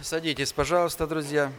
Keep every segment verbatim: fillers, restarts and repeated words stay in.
Садитесь, пожалуйста, друзья.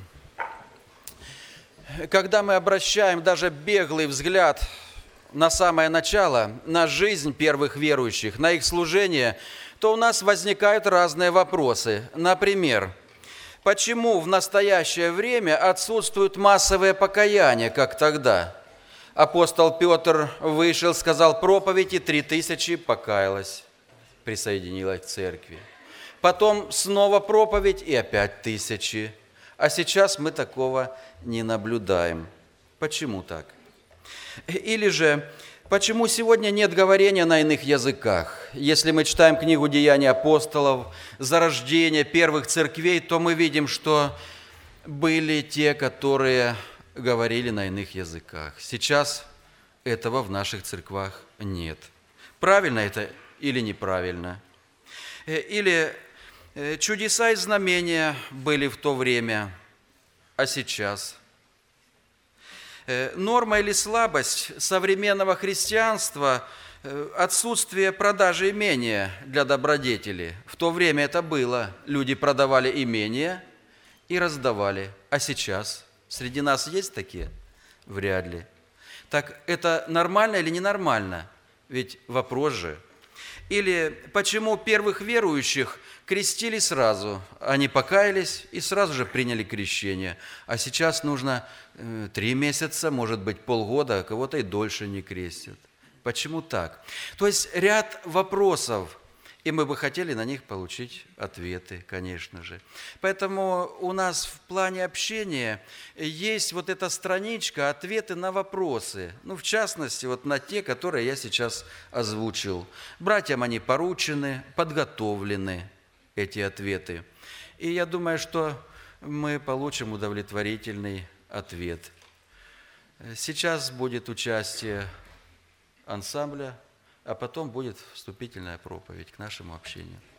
Когда мы обращаем даже беглый взгляд на самое начало, на жизнь первых верующих, на их служение, то у нас возникают разные вопросы. Например, почему в настоящее время отсутствует массовое покаяние, как тогда? Апостол Петр вышел, сказал проповедь, и три тысячи покаялось, присоединилось к церкви. Потом снова проповедь, и опять тысячи. А сейчас мы такого не наблюдаем. Почему так? Или же, почему сегодня нет говорения на иных языках? Если мы читаем книгу «Деяния апостолов», зарождение первых церквей, то мы видим, что были те, которые говорили на иных языках. Сейчас этого в наших церквах нет. Правильно это или неправильно? Или чудеса и знамения были в то время, а сейчас? Норма или слабость современного христианства – отсутствие продажи имения для добродетели. В то время это было. Люди продавали имения и раздавали. А сейчас? Среди нас есть такие? Вряд ли. Так это нормально или ненормально? Ведь вопрос же. Или почему первых верующих крестили сразу? Они покаялись и сразу же приняли крещение. А сейчас нужно э, три месяца, может быть, полгода, а кого-то и дольше не крестят. Почему так? То есть ряд вопросов, и мы бы хотели на них получить ответы, конечно же. Поэтому у нас в плане общения есть вот эта страничка «Ответы на вопросы». Ну, в частности, вот на те, которые я сейчас озвучил. Братьям они поручены, подготовлены, эти ответы. И я думаю, что мы получим удовлетворительный ответ. Сейчас будет участие ансамбля, а потом будет вступительная проповедь к нашему общению.